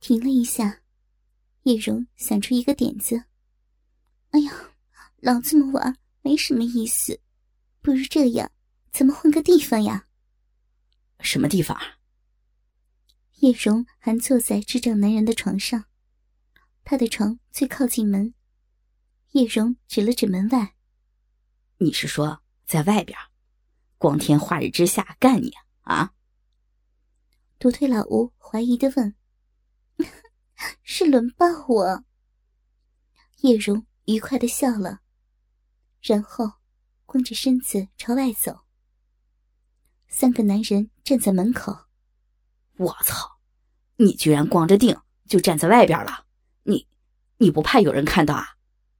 停了一下，叶蓉想出一个点子。哎呀，老这么玩没什么意思，不如这样，咱们换个地方呀。 什么地方啊？ 叶蓉还坐在智障男人的床上，他的床最靠近门。叶蓉指了指门外。 你是说在外边光天化日之下干你啊？ 独腿老吴怀疑地问。是轮抱我。叶蓉愉快地笑了，然后光着身子朝外走。3个男人站在门口。 我操，你居然光着腚就站在外边了，你不怕有人看到啊？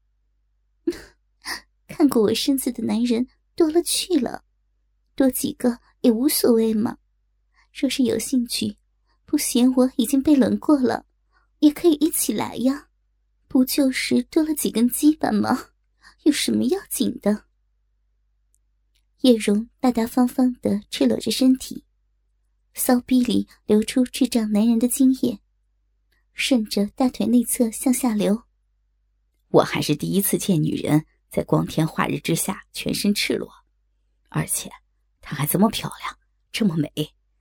看过我身子的男人多了去了，多几个也无所谓嘛。若是有兴趣，不嫌我已经被轮过了，也可以一起来呀，不就是多了几根鸡巴吗？有什么要紧的？叶蓉大大方方地赤裸着身体，骚逼里流出智障男人的精液，顺着大腿内侧向下流。 我还是第一次见女人在光天化日之下全身赤裸，而且她还这么漂亮，这么美，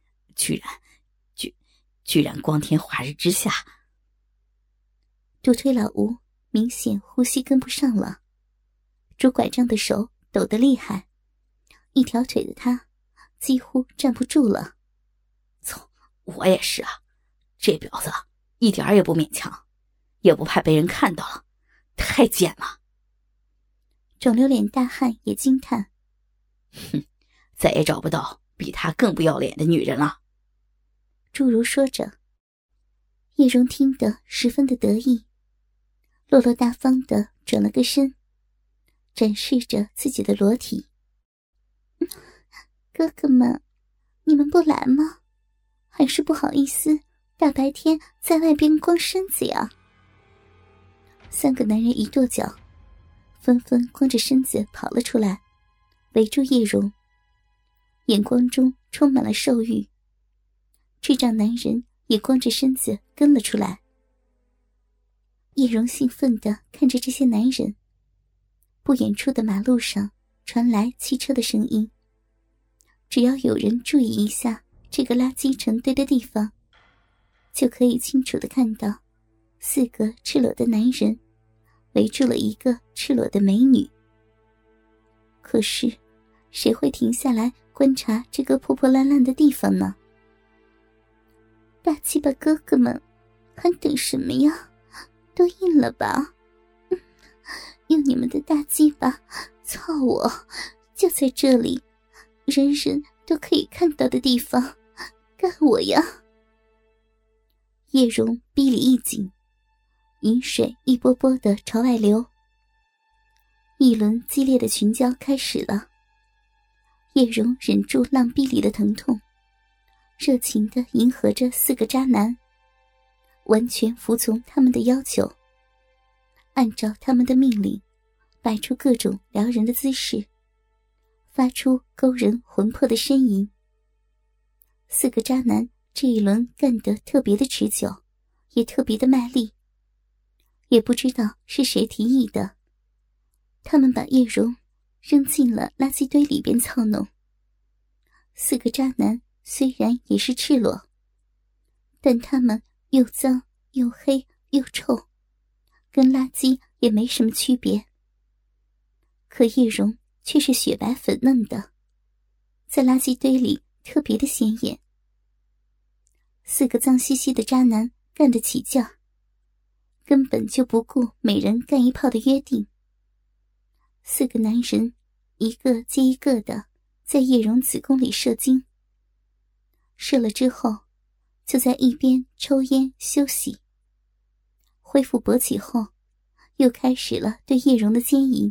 居然光天化日之下。 独腿老吴明显呼吸跟不上了，拄拐杖的手抖得厉害，一条腿的他几乎站不住了。 操，我也是啊，这婊子一点也不勉强，也不怕被人看到了，太贱了。 肿瘤脸大汉也惊叹。 哼，再也找不到比她更不要脸的女人了。 诸如说着，叶蓉听得十分的得意，落落大方地转了个身，展示着自己的裸体。哥哥们，你们不来吗？还是不好意思大白天在外边光身子呀？3个男人一跺脚，纷纷光着身子跑了出来，围住叶蓉，眼光中充满了兽欲。智障男人也光着身子跟了出来。叶蓉兴奋地看着这些男人。不远处的马路上传来汽车的声音，只要有人注意一下这个垃圾成堆的地方，就可以清楚地看到4个赤裸的男人围住了一个赤裸的美女。可是谁会停下来观察这个破破烂烂的地方呢？大鸡巴哥哥们，还等什么呀？都硬了吧！用你们的大鸡巴操我，就在这里，人人都可以看到的地方，干我呀！叶蓉逼里一紧，饮水一波波地朝外流。一轮激烈的群交开始了。叶蓉忍住浪逼里的疼痛，热情地迎合着4个渣男，完全服从他们的要求，按照他们的命令摆出各种撩人的姿势，发出勾人魂魄的呻吟。4个渣男这一轮干得特别的持久，也特别的卖力。也不知道是谁提议的，他们把叶蓉扔进了垃圾堆里边操弄。4个渣男虽然也是赤裸，但他们又脏又黑又臭，跟垃圾也没什么区别。可叶蓉却是雪白粉嫩的，在垃圾堆里特别的显眼。4个脏兮兮的渣男干得起劲，根本就不顾每人干一炮的约定。4个男人一个接一个的在叶蓉子宫里射精，射了之后就在一边抽烟休息。恢复勃起后，又开始了对叶蓉的奸淫。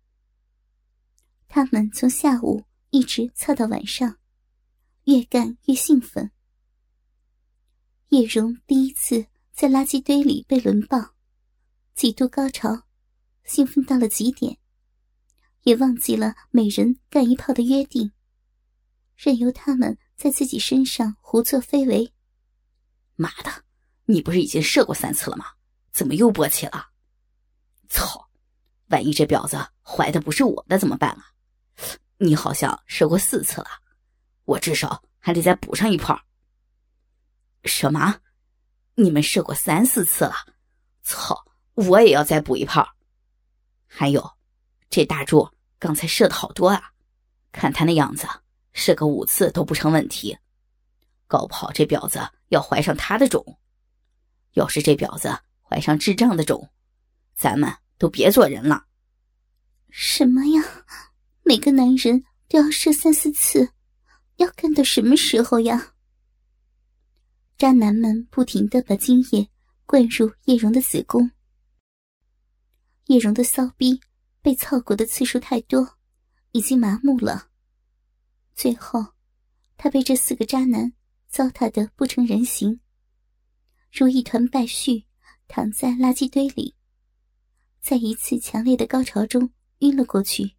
他们从下午一直操到晚上，越干越兴奋。叶蓉第一次在垃圾堆里被轮爆，几度高潮，兴奋到了极点，也忘记了每人干一炮的约定，任由他们在自己身上胡作非为。 妈的， 你不是已经射过3次了吗？怎么又勃起了？操！万一这婊子怀的不是我的怎么办啊？你好像射过4次了，我至少还得再补上1炮。什么？你们射过3、4次了？操！我也要再补1炮。还有，这大柱刚才射的好多啊，看他那样子，射个5次都不成问题。搞不好这婊子要怀上他的种。要是这婊子怀上智障的种，咱们都别做人了。 什么呀？每个男人都要射3、4次，要干到什么时候呀？渣男们不停地把精液灌入叶蓉的子宫。叶蓉的骚逼被操过的次数太多，已经麻木了。最后，她被这4个渣男糟蹋得不成人形，如一团败絮躺在垃圾堆里，在一次强烈的高潮中晕了过去。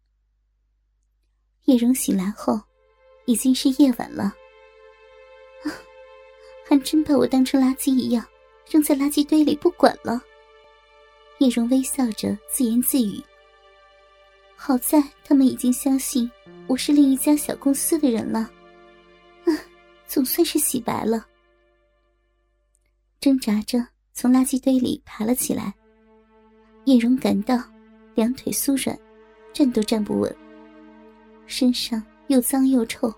叶蓉醒来后，已经是夜晚了。还真把我当成垃圾一样扔在垃圾堆里不管了。叶蓉微笑着自言自语，好在他们已经相信我是另一家小公司的人了，总算是洗白了。挣扎着从垃圾堆里爬了起来，叶蓉感到2腿酥软，站都站不稳，身上又脏又臭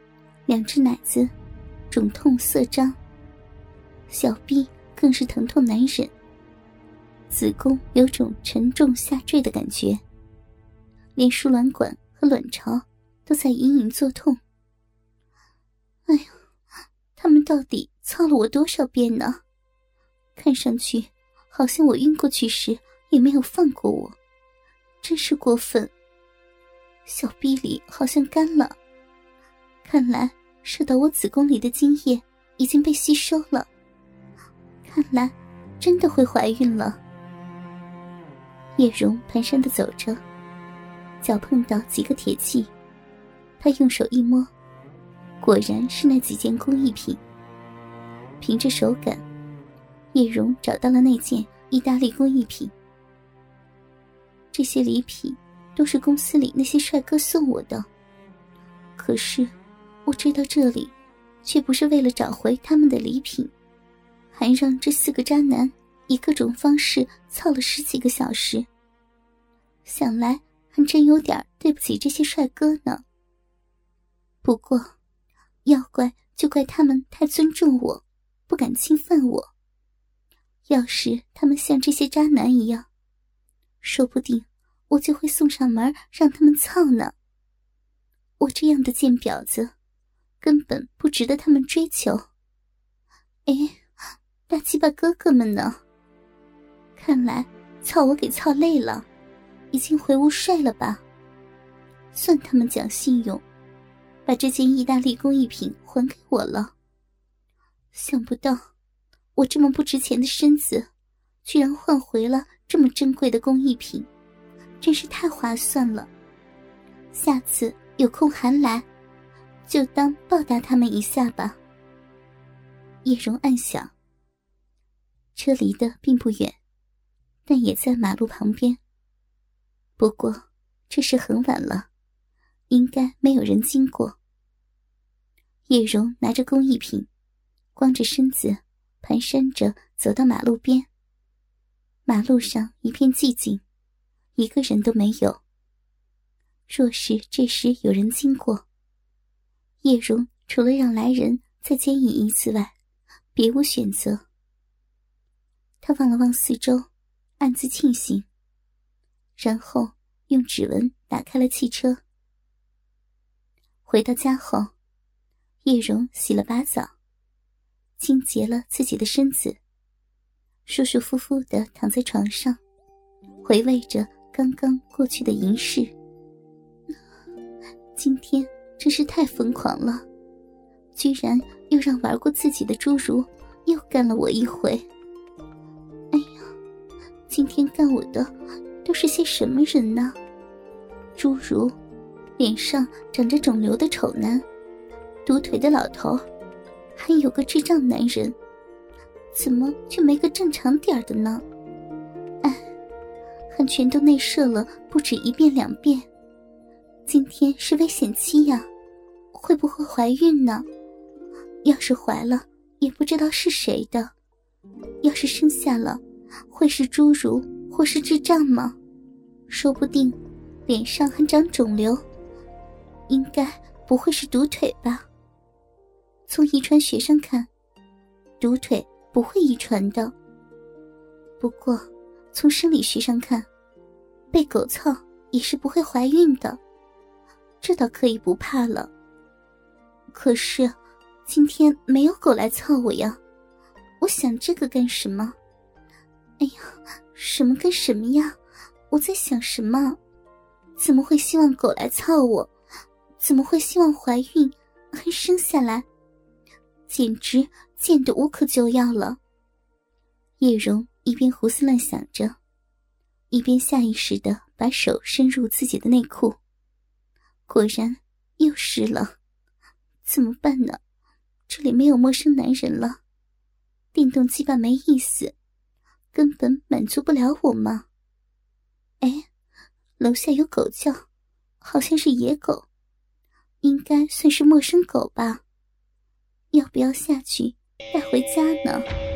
，2只奶子肿痛色张，小臂更是疼痛难忍，子宫有种沉重下坠的感觉，连输卵管和卵巢都在隐隐作痛。哎呀，他们到底操了我多少遍呢？看上去好像我晕过去时也没有放过我，真是过分。小臂里好像干了，看来射到我子宫里的精液已经被吸收了，看来真的会怀孕了。叶蓉蹒跚地走着，脚碰到几个铁器，她用手一摸，果然是那几件工艺品。凭着手感，叶蓉找到了那件意大利工艺品。这些礼品都是公司里那些帅哥送我的，可是我追到这里却不是为了找回他们的礼品，还让这4个渣男以各种方式操了10几个小时，想来还真有点对不起这些帅哥呢。不过要怪就怪他们太尊重我，不敢侵犯我。要是他们像这些渣男一样，说不定我就会送上门让他们操呢。我这样的贱婊子根本不值得他们追求。哎，大鸡巴哥哥们呢？看来操我给操累了，已经回屋睡了吧。算他们讲信用，把这件意大利工艺品还给我了。想不到我这么不值钱的身子居然换回了这么珍贵的工艺品，真是太划算了。下次有空还来，就当报答他们一下吧。叶蓉暗想。车离得并不远，但也在马路旁边。不过这时很晚了，应该没有人经过。叶蓉拿着工艺品，光着身子蹒跚着走到马路边。马路上一片寂静，一个人都没有。若是这时有人经过，叶蓉除了让来人再奸淫一次外，别无选择。她望了望四周，暗自庆幸，然后用指纹打开了汽车。回到家后，叶蓉洗了把澡，清洁了自己的身子，舒舒服服地躺在床上，回味着刚刚过去的淫事。今天真是太疯狂了，居然又让玩过自己的侏儒又干了我一回。哎呀，今天干我的都是些什么人呢？侏儒，脸上长着肿瘤的丑男，独腿的老头，还有个智障男人。 怎么就没个正常点的呢？哎，汉全都内射了不止1遍2遍，今天是危险期呀，会不会怀孕呢？要是怀了也不知道是谁的，要是生下了会是侏儒或是智障吗？说不定脸上还长肿瘤，应该不会是独腿吧？从遗传学上看，独腿不会遗传的，不过从生理学上看，被狗操也是不会怀孕的，这倒可以不怕了。可是今天没有狗来操我呀，我想这个干什么？哎呀，什么跟什么呀？我在想什么？怎么会希望狗来操我？怎么会希望怀孕还生下来？简直贱得无可救药了。叶蓉一边胡思乱想着，一边下意识地把手伸入自己的内裤，果然又湿了。怎么办呢？这里没有陌生男人了，电动鸡巴没意思，根本满足不了我嘛。哎，楼下有狗叫，好像是野狗，应该算是陌生狗吧？要不要下去带回家呢？